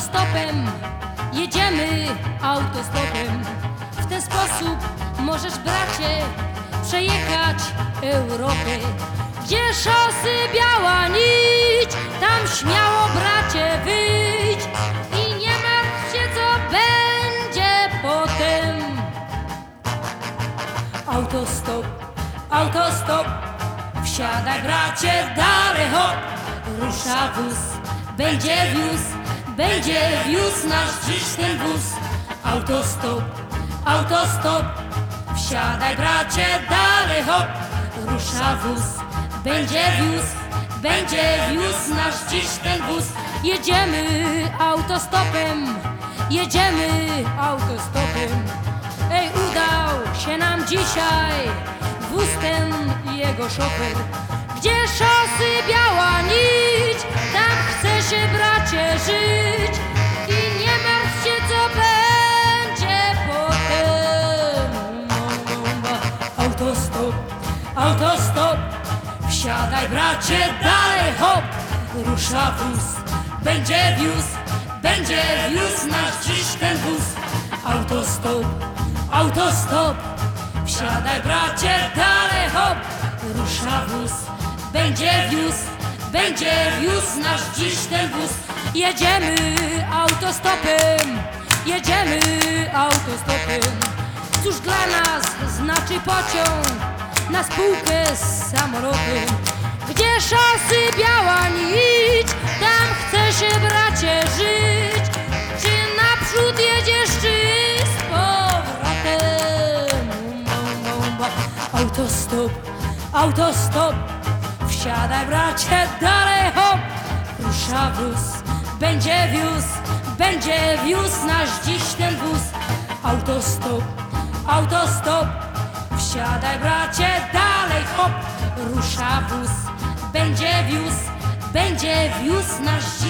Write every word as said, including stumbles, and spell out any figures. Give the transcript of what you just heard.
autostopem, jedziemy autostopem. W ten sposób możesz, bracie, przejechać Europę. Gdzie szosy biała nić, tam śmiało, bracie, wyjdź i nie martw się, co będzie potem. Autostop, autostop, wsiadaj, bracie, dalej hop. Rusza wóz, będzie wiózł, będzie wiózł nasz dziś ten wóz. Autostop, autostop, wsiadaj, bracie, dalej hop. Rusza wóz, będzie wiózł, będzie wiózł nasz dziś ten wóz. Jedziemy autostopem, jedziemy autostopem. Ej, udał się nam dzisiaj wóz ten i jego szofer. Gdzie szosy biała nić, tam chce się, bracie, żyć i nie martw się, co będzie potem. Autostop, autostop, wsiadaj, bracie, dalej hop. Rusza wóz, będzie wiózł, będzie wiózł nasz dziś ten wóz. Autostop, autostop, wsiadaj, bracie, dalej hop. Rusza wóz, będzie wiózł, będzie wiózł nasz dziś ten wóz. Jedziemy autostopem, jedziemy autostopem. Cóż dla nas znaczy pociąg na spółkę z samolotem? Gdzie szosy biała nić, tam chce się, bracie, żyć. Czy naprzód jedziesz, czy z powrotem? Autostop, autostop, wsiadaj, bracie, dalej hop. Rusza wóz, będzie wiózł, będzie wiózł nasz dziś ten wóz. Autostop, autostop, wsiadaj, bracie, dalej hop. Rusza wóz, będzie wiózł, będzie wiózł nasz dziś